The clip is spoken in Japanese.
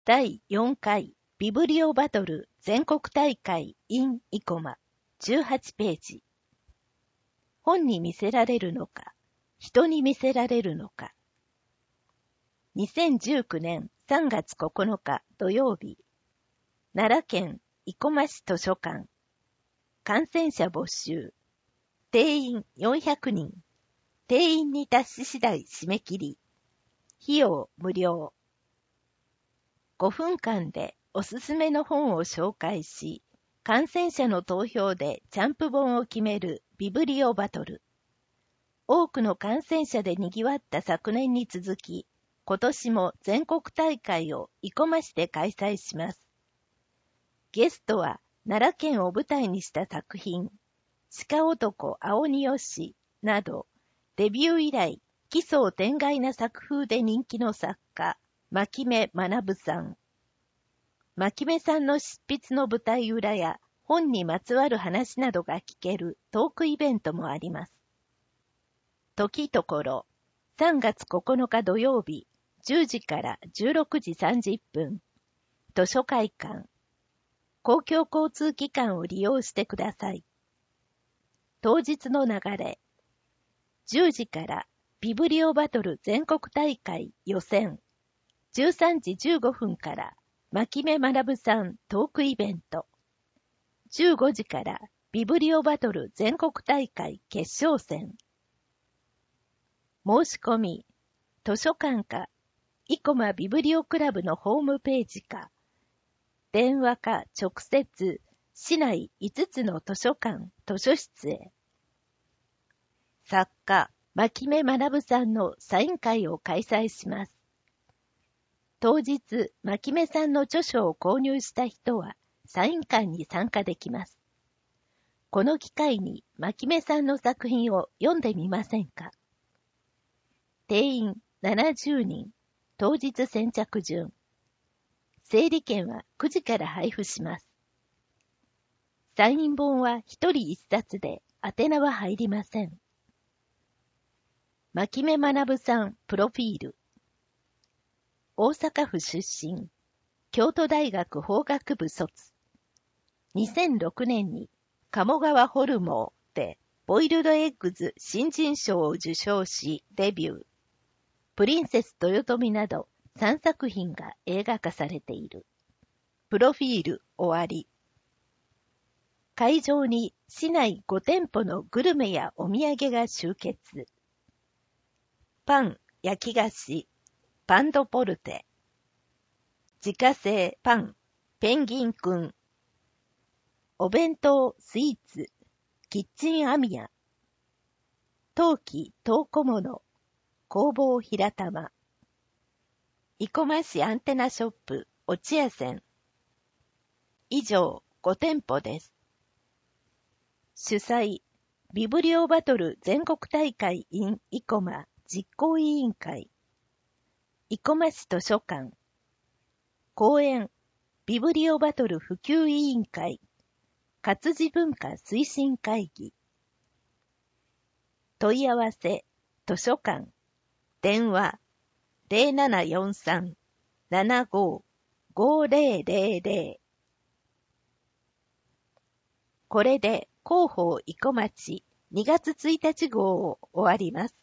第4回ビブリオバトル全国大会 in 生駒18ページ。本に見せられるのか、人に見せられるのか。2019年3月9日土曜日、奈良県生駒市図書館。感染者募集。定員400人。定員に達し次第締め切り。費用無料。5分間でおすすめの本を紹介し、感染者の投票でチャンプ本を決めるビブリオバトル。多くの感染者で賑わった昨年に続き、今年も全国大会を生駒市で開催します。ゲストは奈良県を舞台にした作品、鹿男青鬼吉など、デビュー以来奇想天外な作風で人気の作家、牧目学さん。牧目さんの執筆の舞台裏や本にまつわる話などが聞けるトークイベントもあります。時ところ、3月9日土曜日、10時から16時30分、図書会館。公共交通機関を利用してください。当日の流れ。10時からビブリオバトル全国大会予選。13時15分から牧目学さんトークイベント。15時からビブリオバトル全国大会決勝戦。申し込み、図書館か、生駒ビブリオクラブのホームページか、電話か直接、市内5つの図書館、図書室へ。作家、牧目学さんのサイン会を開催します。当日、牧目さんの著書を購入した人は、サイン会に参加できます。この機会に、牧目さんの作品を読んでみませんか？定員70人、当日先着順。整理券は9時から配布します。サイン本は1人1冊で、宛名は入りません。牧目学さんプロフィール。大阪府出身、京都大学法学部卒。2006年に鴨川ホルモーでボイルドエッグズ新人賞を受賞しデビュー。プリンセス豊臣など3作品が映画化されている。プロフィール終わり。会場に市内5店舗のグルメやお土産が集結。パン、焼き菓子、パンドポルテ。自家製パン、ペンギンくん。お弁当、スイーツ、キッチンアミヤ。陶器、陶小物、工房平玉。生駒市アンテナショップ、落合線。以上、5店舗です。主催、ビブリオバトル全国大会 in 生駒実行委員会。生駒市図書館。講演、ビブリオバトル普及委員会。活字文化推進会議。問い合わせ、図書館。電話、0743-75-5000。これで広報生駒町2月1日号を終わります。